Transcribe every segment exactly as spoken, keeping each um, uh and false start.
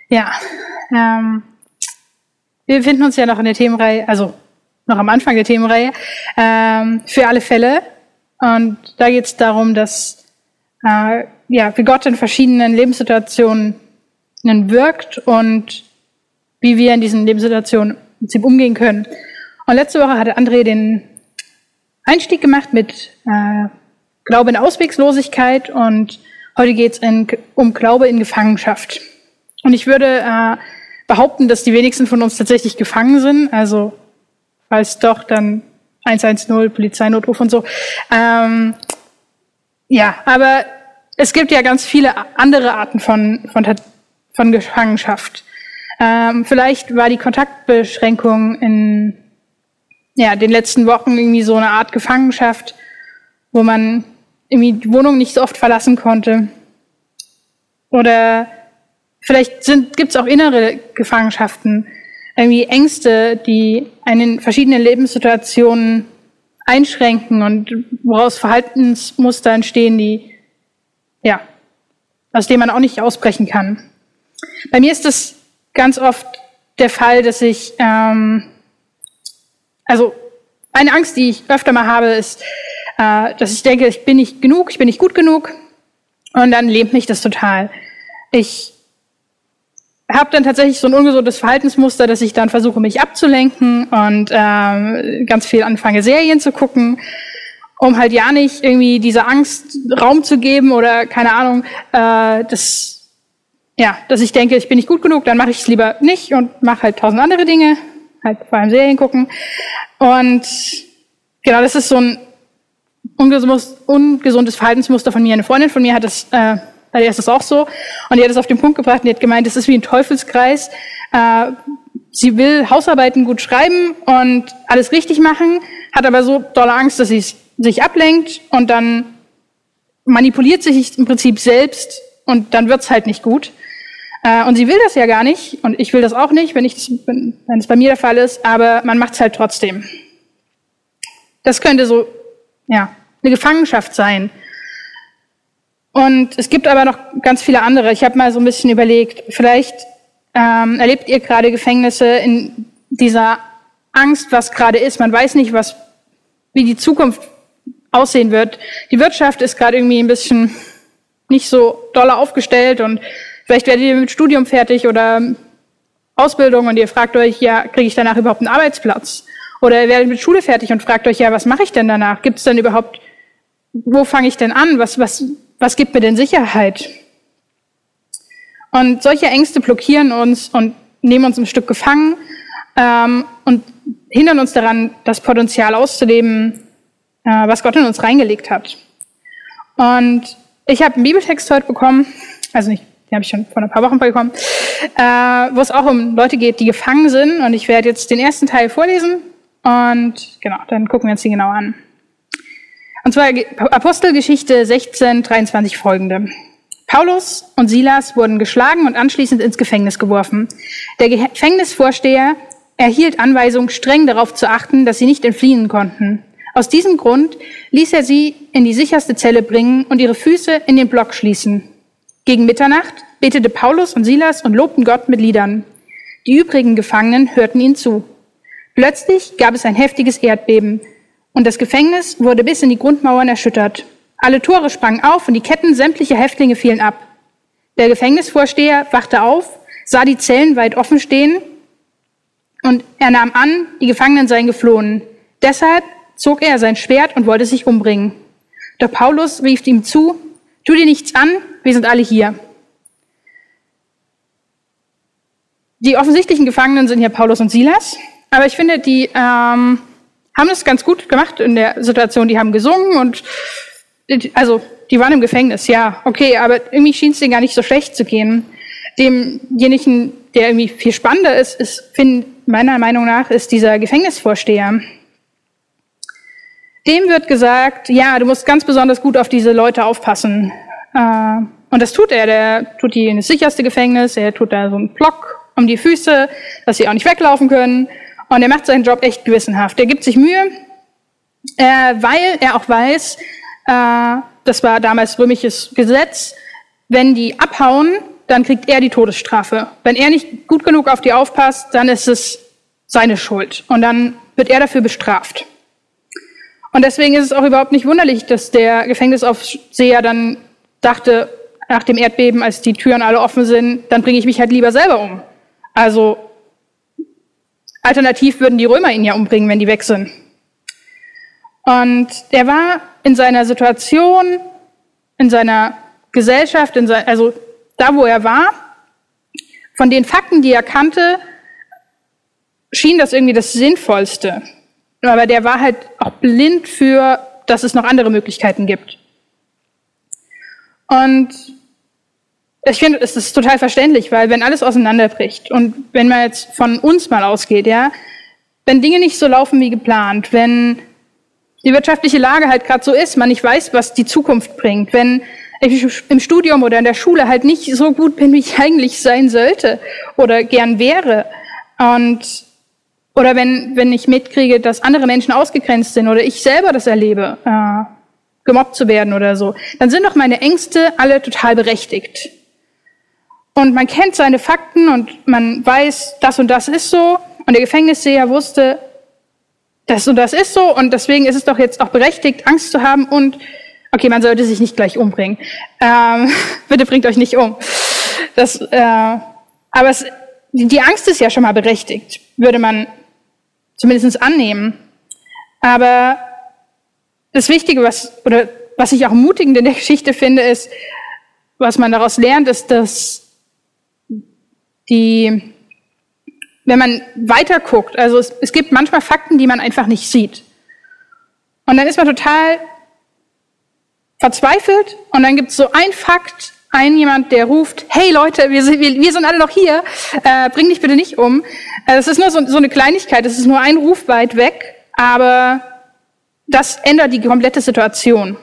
Ja, ähm, wir befinden uns ja noch in der Themenreihe, also noch am Anfang der Themenreihe, ähm, für alle Fälle. Und da geht es darum, dass äh, ja, wie Gott in verschiedenen Lebenssituationen wirkt und wie wir in diesen Lebenssituationen im Prinzip umgehen können. Und letzte Woche hatte André den Einstieg gemacht mit äh, Glaube in Ausweglosigkeit und heute geht es um Glaube in Gefangenschaft. Und ich würde äh, behaupten, dass die wenigsten von uns tatsächlich gefangen sind. Also falls doch, dann eins eins null, Polizeinotruf und so. Ähm, ja, aber es gibt ja ganz viele andere Arten von, von, von Gefangenschaft. Ähm, vielleicht war die Kontaktbeschränkung in ja, den letzten Wochen irgendwie so eine Art Gefangenschaft, wo man irgendwie die Wohnung nicht so oft verlassen konnte. Oder vielleicht gibt es auch innere Gefangenschaften, irgendwie Ängste, die einen in verschiedenen Lebenssituationen einschränken und woraus Verhaltensmuster entstehen, die, ja, aus denen man auch nicht ausbrechen kann. Bei mir ist es ganz oft der Fall, dass ich, ähm, also eine Angst, die ich öfter mal habe, ist, äh, dass ich denke, ich bin nicht genug, ich bin nicht gut genug und dann lähmt mich das total. Ich habe dann tatsächlich so ein ungesundes Verhaltensmuster, dass ich dann versuche, mich abzulenken und ähm, ganz viel anfange, Serien zu gucken, um halt ja nicht irgendwie dieser Angst Raum zu geben oder keine Ahnung, äh, dass, ja, dass ich denke, ich bin nicht gut genug, dann mache ich es lieber nicht und mache halt tausend andere Dinge, halt vor allem Serien gucken. Und genau, das ist so ein ungesundes Verhaltensmuster von mir. Eine Freundin von mir hat das äh, Bei der ist das auch so. Und die hat es auf den Punkt gebracht und die hat gemeint, das ist wie ein Teufelskreis. Äh, sie will Hausarbeiten gut schreiben und alles richtig machen, hat aber so dolle Angst, dass sie sich ablenkt und dann manipuliert sie sich im Prinzip selbst und dann wird's halt nicht gut. Äh, und sie will das ja gar nicht und ich will das auch nicht, wenn ich das, wenn, wenn es bei mir der Fall ist, aber man macht's halt trotzdem. Das könnte so, ja, eine Gefangenschaft sein. Und es gibt aber noch ganz viele andere. Ich habe mal so ein bisschen überlegt, vielleicht ähm, erlebt ihr gerade Gefängnisse in dieser Angst, was gerade ist. Man weiß nicht, was, wie die Zukunft aussehen wird. Die Wirtschaft ist gerade irgendwie ein bisschen nicht so doll aufgestellt und vielleicht werdet ihr mit Studium fertig oder Ausbildung und ihr fragt euch, ja, kriege ich danach überhaupt einen Arbeitsplatz? Oder ihr werdet mit Schule fertig und fragt euch, ja, was mache ich denn danach? Gibt es denn überhaupt, wo fange ich denn an? Was, was, Was gibt mir denn Sicherheit? Und solche Ängste blockieren uns und nehmen uns ein Stück gefangen ähm, und hindern uns daran, das Potenzial auszuleben, äh, was Gott in uns reingelegt hat. Und ich habe einen Bibeltext heute bekommen, also nicht, den habe ich schon vor ein paar Wochen bekommen, äh, wo es auch um Leute geht, die gefangen sind. Und ich werde jetzt den ersten Teil vorlesen und genau, dann gucken wir uns den genau an. Und zwar Apostelgeschichte sechzehn, dreiundzwanzig folgende. Paulus und Silas wurden geschlagen und anschließend ins Gefängnis geworfen. Der Gefängnisvorsteher erhielt Anweisung, streng darauf zu achten, dass sie nicht entfliehen konnten. Aus diesem Grund ließ er sie in die sicherste Zelle bringen und ihre Füße in den Block schließen. Gegen Mitternacht betete Paulus und Silas und lobten Gott mit Liedern. Die übrigen Gefangenen hörten ihnen zu. Plötzlich gab es ein heftiges Erdbeben. Und das Gefängnis wurde bis in die Grundmauern erschüttert. Alle Tore sprangen auf und die Ketten sämtlicher Häftlinge fielen ab. Der Gefängnisvorsteher wachte auf, sah die Zellen weit offen stehen und er nahm an, die Gefangenen seien geflohen. Deshalb zog er sein Schwert und wollte sich umbringen. Doch Paulus rief ihm zu, tu dir nichts an, wir sind alle hier. Die offensichtlichen Gefangenen sind hier Paulus und Silas, aber ich finde, die ähm, haben das ganz gut gemacht in der Situation. Die haben gesungen und also die waren im Gefängnis, ja, okay, aber irgendwie schien es denen gar nicht so schlecht zu gehen. Demjenigen, der irgendwie viel spannender ist, ist, find, meiner Meinung nach, ist dieser Gefängnisvorsteher. Dem wird gesagt, ja, du musst ganz besonders gut auf diese Leute aufpassen. Und das tut er. Der tut die in das sicherste Gefängnis, er tut da so einen Block um die Füße, dass sie auch nicht weglaufen können. Und er macht seinen Job echt gewissenhaft. Er gibt sich Mühe, äh, weil er auch weiß, äh, das war damals römisches Gesetz, wenn die abhauen, dann kriegt er die Todesstrafe. Wenn er nicht gut genug auf die aufpasst, dann ist es seine Schuld. Und dann wird er dafür bestraft. Und deswegen ist es auch überhaupt nicht wunderlich, dass der Gefängnisaufseher dann dachte, nach dem Erdbeben, als die Türen alle offen sind, dann bringe ich mich halt lieber selber um. Also alternativ würden die Römer ihn ja umbringen, wenn die weg sind. Und er war in seiner Situation, in seiner Gesellschaft, in sein, also da, wo er war, von den Fakten, die er kannte, schien das irgendwie das Sinnvollste. Aber der war halt auch blind für, dass es noch andere Möglichkeiten gibt. Und ich finde, es ist total verständlich, weil wenn alles auseinanderbricht und wenn man jetzt von uns mal ausgeht, ja, wenn Dinge nicht so laufen wie geplant, wenn die wirtschaftliche Lage halt gerade so ist, man nicht weiß, was die Zukunft bringt, wenn ich im Studium oder in der Schule halt nicht so gut bin, wie ich eigentlich sein sollte oder gern wäre, und oder wenn wenn ich mitkriege, dass andere Menschen ausgegrenzt sind oder ich selber das erlebe, äh, gemobbt zu werden oder so, dann sind doch meine Ängste alle total berechtigt. Und man kennt seine Fakten und man weiß, das und das ist so, und der Gefängnisseher wusste, das und das ist so, und deswegen ist es doch jetzt auch berechtigt, Angst zu haben, und okay, man sollte sich nicht gleich umbringen. Ähm, bitte bringt euch nicht um. Das, äh, aber es, die Angst ist ja schon mal berechtigt, würde man zumindest annehmen. Aber das Wichtige, was, oder was ich auch ermutigend in der Geschichte finde, ist, was man daraus lernt, ist, dass die, wenn man weiter guckt, also es, es gibt manchmal Fakten, die man einfach nicht sieht. Und dann ist man total verzweifelt, und dann gibt es so ein Fakt, ein jemand, der ruft, hey Leute, wir sind, wir, wir sind alle noch hier, äh, bring dich bitte nicht um. Es ist nur so, so eine Kleinigkeit, es ist nur ein Ruf weit weg, aber das ändert die komplette Situation.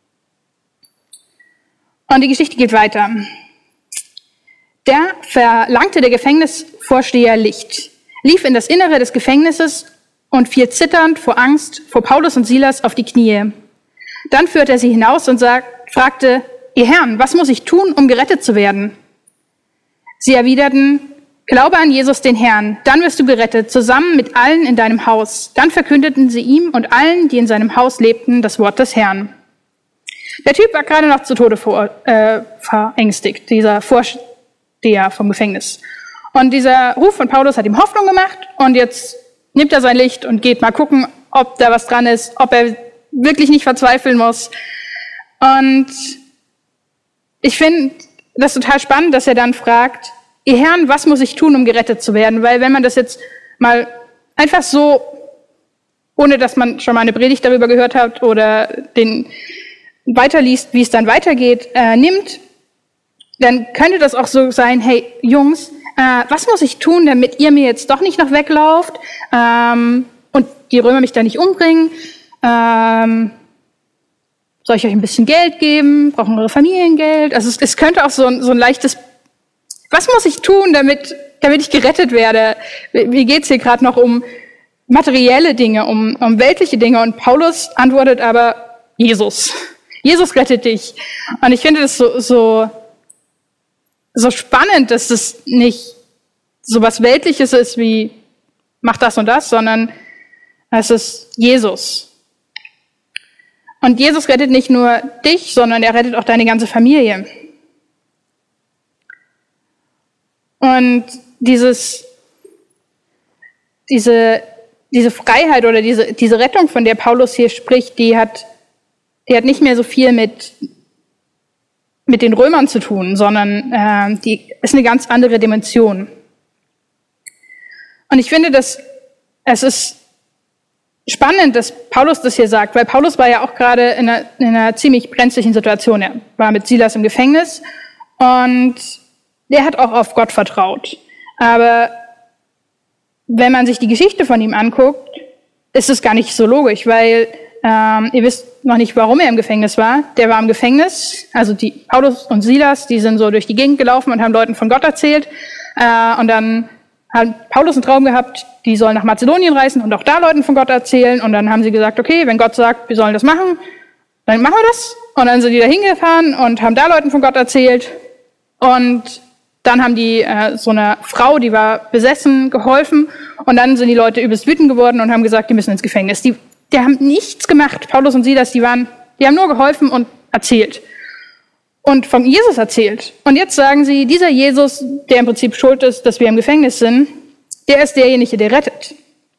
Und die Geschichte geht weiter. Da verlangte der Gefängnisvorsteher Licht, lief in das Innere des Gefängnisses und fiel zitternd vor Angst vor Paulus und Silas auf die Knie. Dann führte er sie hinaus und sagt, fragte, ihr Herren, was muss ich tun, um gerettet zu werden? Sie erwiderten, glaube an Jesus den Herrn, dann wirst du gerettet, zusammen mit allen in deinem Haus. Dann verkündeten sie ihm und allen, die in seinem Haus lebten, das Wort des Herrn. Der Typ war gerade noch zu Tode vor, äh, verängstigt, dieser Vorsteher vom Gefängnis. Und dieser Ruf von Paulus hat ihm Hoffnung gemacht, und jetzt nimmt er sein Licht und geht mal gucken, ob da was dran ist, ob er wirklich nicht verzweifeln muss. Und ich finde das total spannend, dass er dann fragt, ihr Herren, was muss ich tun, um gerettet zu werden? Weil wenn man das jetzt mal einfach so, ohne dass man schon mal eine Predigt darüber gehört hat oder den weiterliest, wie es dann weitergeht, äh, nimmt, dann könnte das auch so sein, hey Jungs, äh, was muss ich tun, damit ihr mir jetzt doch nicht noch weglauft ähm, und die Römer mich da nicht umbringen? Ähm, soll ich euch ein bisschen Geld geben? Brauchen eure Familien Geld? Also es, es könnte auch so ein, so ein leichtes, was muss ich tun, damit, damit ich gerettet werde? Wie geht's hier gerade noch um materielle Dinge, um, um weltliche Dinge? Und Paulus antwortet aber, Jesus. Jesus rettet dich. Und ich finde das so, so, so spannend, dass es nicht so was Weltliches ist wie, mach das und das, sondern es ist Jesus. Und Jesus rettet nicht nur dich, sondern er rettet auch deine ganze Familie. Und dieses, diese, diese Freiheit oder diese, diese Rettung, von der Paulus hier spricht, die hat, die hat nicht mehr so viel mit, mit den Römern zu tun, sondern äh, die ist eine ganz andere Dimension. Und ich finde, dass es ist spannend, dass Paulus das hier sagt, weil Paulus war ja auch gerade in einer, in einer ziemlich brenzlichen Situation. Er war mit Silas im Gefängnis und der hat auch auf Gott vertraut. Aber wenn man sich die Geschichte von ihm anguckt, ist es gar nicht so logisch, weil ähm, ihr wisst noch nicht, warum er im Gefängnis war. Der war im Gefängnis, also die Paulus und Silas, die sind so durch die Gegend gelaufen und haben Leuten von Gott erzählt. Äh, und dann hat Paulus einen Traum gehabt, die sollen nach Mazedonien reisen und auch da Leuten von Gott erzählen. Und dann haben sie gesagt, okay, wenn Gott sagt, wir sollen das machen, dann machen wir das. Und dann sind die da hingefahren und haben da Leuten von Gott erzählt. Und dann haben die äh, so einer Frau, die war besessen, geholfen. Und dann sind die Leute übelst wütend geworden und haben gesagt, die müssen ins Gefängnis. Die, die haben nichts gemacht. Paulus und Silas, die waren, die haben nur geholfen und erzählt. Und von Jesus erzählt. Und jetzt sagen sie, dieser Jesus, der im Prinzip schuld ist, dass wir im Gefängnis sind, der ist derjenige, der rettet.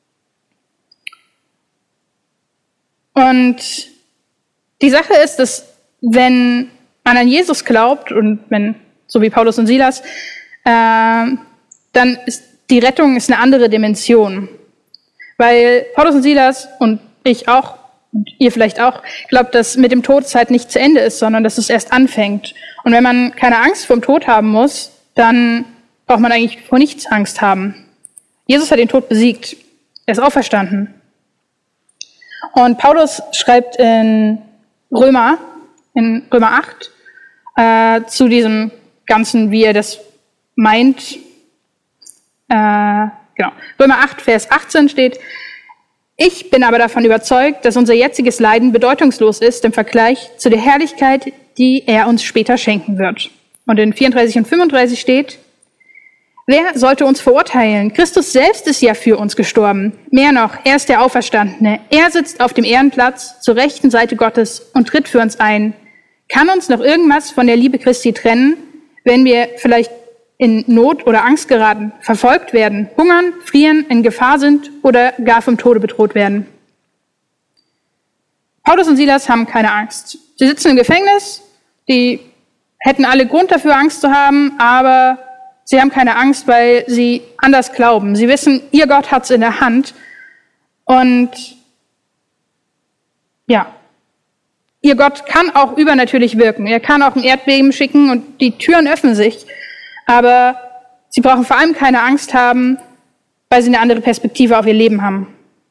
Und die Sache ist, dass wenn man an Jesus glaubt und wenn, so wie Paulus und Silas, äh, dann ist die Rettung ist eine andere Dimension. Weil Paulus und Silas und ich auch, und ihr vielleicht auch, glaubt, dass mit dem Tod es halt nicht zu Ende ist, sondern dass es erst anfängt. Und wenn man keine Angst vor dem Tod haben muss, dann braucht man eigentlich vor nichts Angst haben. Jesus hat den Tod besiegt. Er ist auferstanden. Und Paulus schreibt in Römer, in Römer acht, äh, zu diesem Ganzen, wie er das meint. Äh, genau. Römer acht, Vers achtzehn steht, ich bin aber davon überzeugt, dass unser jetziges Leiden bedeutungslos ist im Vergleich zu der Herrlichkeit, die er uns später schenken wird. Und in vierunddreißig und fünfunddreißig steht, wer sollte uns verurteilen? Christus selbst ist ja für uns gestorben. Mehr noch, er ist der Auferstandene. Er sitzt auf dem Ehrenplatz zur rechten Seite Gottes und tritt für uns ein. Kann uns noch irgendwas von der Liebe Christi trennen, wenn wir vielleicht in Not oder Angst geraten, verfolgt werden, hungern, frieren, in Gefahr sind oder gar vom Tode bedroht werden? Paulus und Silas haben keine Angst. Sie sitzen im Gefängnis, die hätten alle Grund dafür, Angst zu haben, aber sie haben keine Angst, weil sie anders glauben. Sie wissen, ihr Gott hat's in der Hand. Und ja, ihr Gott kann auch übernatürlich wirken. Er kann auch ein Erdbeben schicken und die Türen öffnen sich. Aber sie brauchen vor allem keine Angst haben, weil sie eine andere Perspektive auf ihr Leben haben.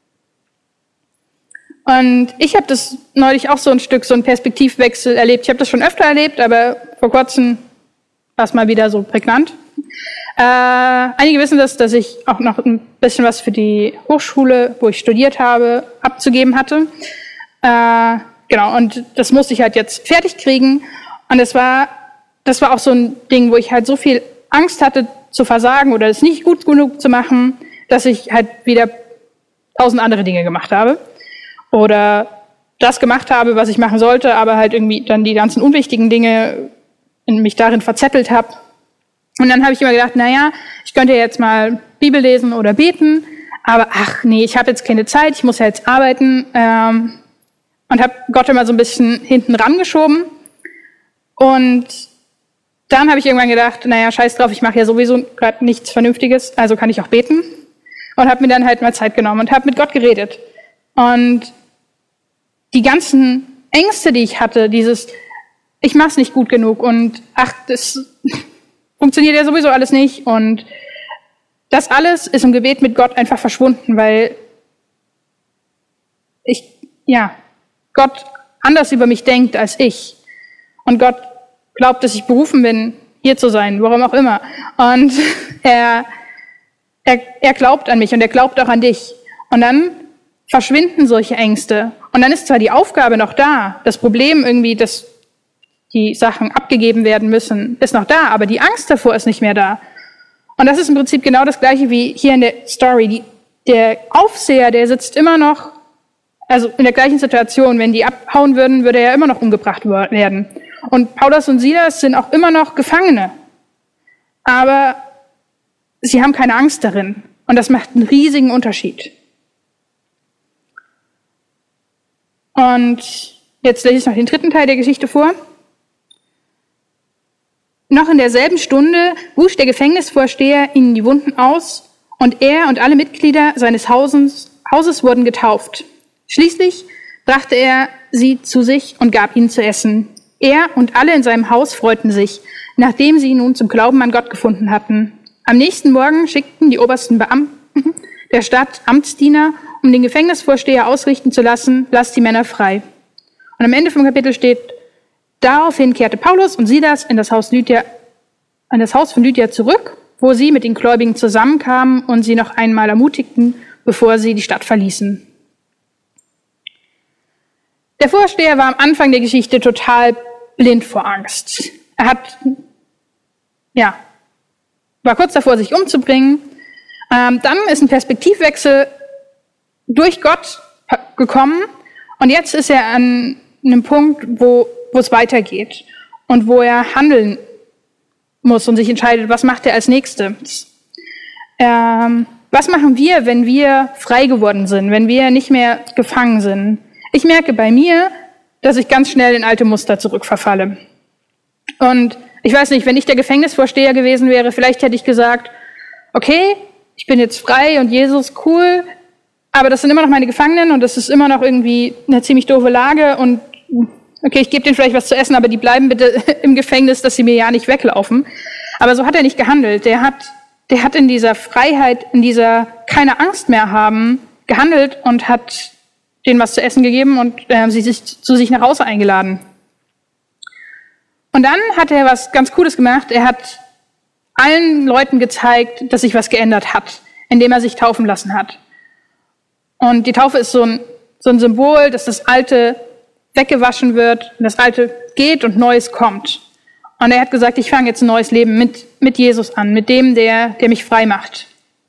Und ich habe das neulich auch so ein Stück, so einen Perspektivwechsel erlebt. Ich habe das schon öfter erlebt, aber vor kurzem war es mal wieder so prägnant. Äh, einige wissen das, dass ich auch noch ein bisschen was für die Hochschule, wo ich studiert habe, abzugeben hatte. Äh, genau, und das musste ich halt jetzt fertig kriegen. Und es war, das war auch so ein Ding, wo ich halt so viel Angst hatte zu versagen oder es nicht gut genug zu machen, dass ich halt wieder tausend andere Dinge gemacht habe. Oder das gemacht habe, was ich machen sollte, aber halt irgendwie dann die ganzen unwichtigen Dinge in mich darin verzettelt habe. Und dann habe ich immer gedacht, na ja, ich könnte jetzt mal Bibel lesen oder beten, aber ach nee, ich habe jetzt keine Zeit, ich muss ja jetzt arbeiten. Ähm, und habe Gott immer so ein bisschen hinten rangeschoben. Und dann habe ich irgendwann gedacht, naja, scheiß drauf, ich mache ja sowieso gerade nichts Vernünftiges, also kann ich auch beten. Und habe mir dann halt mal Zeit genommen und habe mit Gott geredet. Und die ganzen Ängste, die ich hatte, dieses, ich mach's nicht gut genug und ach, das funktioniert ja sowieso alles nicht. Und das alles ist im Gebet mit Gott einfach verschwunden, weil ich, ja, Gott anders über mich denkt als ich. Und Gott glaubt, dass ich berufen bin, hier zu sein, warum auch immer. Und er, er, er glaubt an mich und er glaubt auch an dich. Und dann verschwinden solche Ängste. Und dann ist zwar die Aufgabe noch da, das Problem irgendwie, dass die Sachen abgegeben werden müssen, ist noch da, aber die Angst davor ist nicht mehr da. Und das ist im Prinzip genau das Gleiche wie hier in der Story. Die, der Aufseher, der sitzt immer noch, also in der gleichen Situation, wenn die abhauen würden, würde er immer noch umgebracht werden. Und Paulus und Silas sind auch immer noch Gefangene. Aber sie haben keine Angst darin. Und das macht einen riesigen Unterschied. Und jetzt lese ich noch den dritten Teil der Geschichte vor. Noch in derselben Stunde wusch der Gefängnisvorsteher ihnen die Wunden aus und er und alle Mitglieder seines Hauses, Hauses wurden getauft. Schließlich brachte er sie zu sich und gab ihnen zu essen. Er und alle in seinem Haus freuten sich, nachdem sie nun zum Glauben an Gott gefunden hatten. Am nächsten Morgen schickten die obersten Beamten der Stadt Amtsdiener, um den Gefängnisvorsteher ausrichten zu lassen, lasst die Männer frei. Und am Ende vom Kapitel steht, daraufhin kehrte Paulus und Silas in das Haus Lydia, in das Haus von Lydia zurück, wo sie mit den Gläubigen zusammenkamen und sie noch einmal ermutigten, bevor sie die Stadt verließen. Der Vorsteher war am Anfang der Geschichte total blind vor Angst. Er hat, ja, war kurz davor, sich umzubringen. Ähm, dann ist ein Perspektivwechsel durch Gott gekommen und jetzt ist er an einem Punkt, wo, wo es weitergeht und wo er handeln muss und sich entscheidet, was macht er als Nächstes. Ähm, was machen wir, wenn wir frei geworden sind, wenn wir nicht mehr gefangen sind? Ich merke bei mir, dass ich ganz schnell in alte Muster zurückverfalle. Und ich weiß nicht, wenn ich der Gefängnisvorsteher gewesen wäre, vielleicht hätte ich gesagt, okay, ich bin jetzt frei und Jesus, cool, aber das sind immer noch meine Gefangenen und das ist immer noch irgendwie eine ziemlich doofe Lage und okay, ich gebe denen vielleicht was zu essen, aber die bleiben bitte im Gefängnis, dass sie mir ja nicht weglaufen. Aber so hat er nicht gehandelt. Der hat, der hat in dieser Freiheit, in dieser keine Angst mehr haben, gehandelt und hat denen was zu essen gegeben und äh, sie sich zu sich nach Hause eingeladen. Und dann hat er was ganz Cooles gemacht. Er hat allen Leuten gezeigt, dass sich was geändert hat, indem er sich taufen lassen hat. Und die Taufe ist so ein, so ein Symbol, dass das Alte weggewaschen wird, das Alte geht und Neues kommt. Und er hat gesagt, ich fange jetzt ein neues Leben mit, mit Jesus an, mit dem, der, der mich frei macht.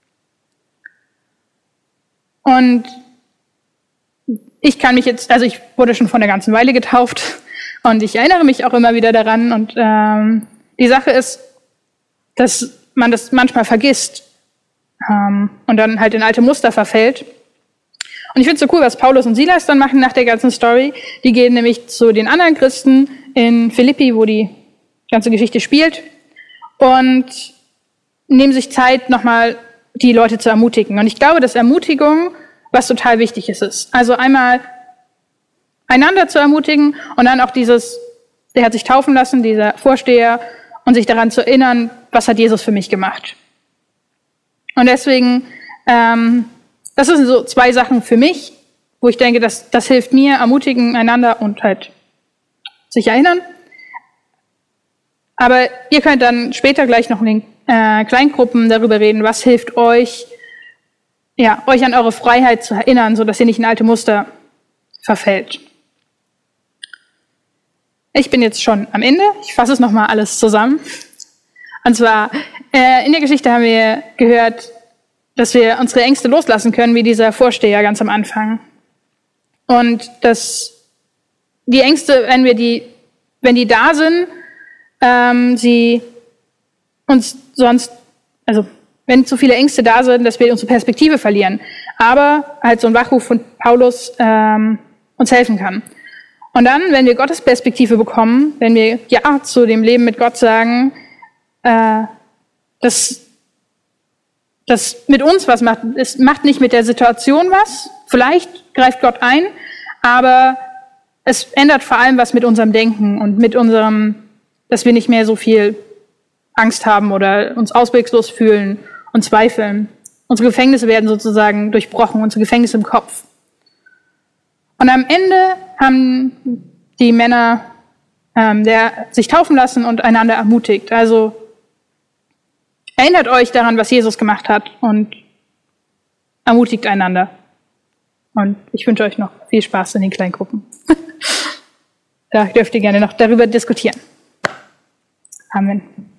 Und ich kann mich jetzt, also ich wurde schon vor einer ganzen Weile getauft und ich erinnere mich auch immer wieder daran. Und ähm, die Sache ist, dass man das manchmal vergisst ähm, und dann halt in alte Muster verfällt. Und ich finde es so cool, was Paulus und Silas dann machen nach der ganzen Story. Die gehen nämlich zu den anderen Christen in Philippi, wo die ganze Geschichte spielt, und nehmen sich Zeit, nochmal die Leute zu ermutigen. Und ich glaube, dass Ermutigung was total wichtig ist. Also einmal einander zu ermutigen und dann auch dieses, der hat sich taufen lassen, dieser Vorsteher, und sich daran zu erinnern, was hat Jesus für mich gemacht. Und deswegen, ähm, das sind so zwei Sachen für mich, wo ich denke, dass das hilft mir, ermutigen einander und halt sich erinnern. Aber ihr könnt dann später gleich noch in den äh, Kleingruppen darüber reden, was hilft euch, ja, euch an eure Freiheit zu erinnern, so dass ihr nicht in alte Muster verfällt. Ich bin jetzt schon am Ende. Ich fasse es nochmal alles zusammen. Und zwar, äh, in der Geschichte haben wir gehört, dass wir unsere Ängste loslassen können, wie dieser Vorsteher ganz am Anfang. Und dass die Ängste, wenn wir die, wenn die da sind, ähm, sie uns sonst, also wenn zu viele Ängste da sind, dass wir unsere Perspektive verlieren. Aber halt so ein Wachruf von Paulus ähm, uns helfen kann. Und dann, wenn wir Gottes Perspektive bekommen, wenn wir Ja zu dem Leben mit Gott sagen, äh, dass das mit uns was macht. Es macht nicht mit der Situation was. Vielleicht greift Gott ein, aber es ändert vor allem was mit unserem Denken und mit unserem, dass wir nicht mehr so viel Angst haben oder uns ausweglos fühlen und zweifeln. Unsere Gefängnisse werden sozusagen durchbrochen, unsere Gefängnisse im Kopf. Und am Ende haben die Männer ähm, der, sich taufen lassen und einander ermutigt. Also erinnert euch daran, was Jesus gemacht hat, und ermutigt einander. Und ich wünsche euch noch viel Spaß in den Kleingruppen. Da dürft ihr gerne noch darüber diskutieren. Amen.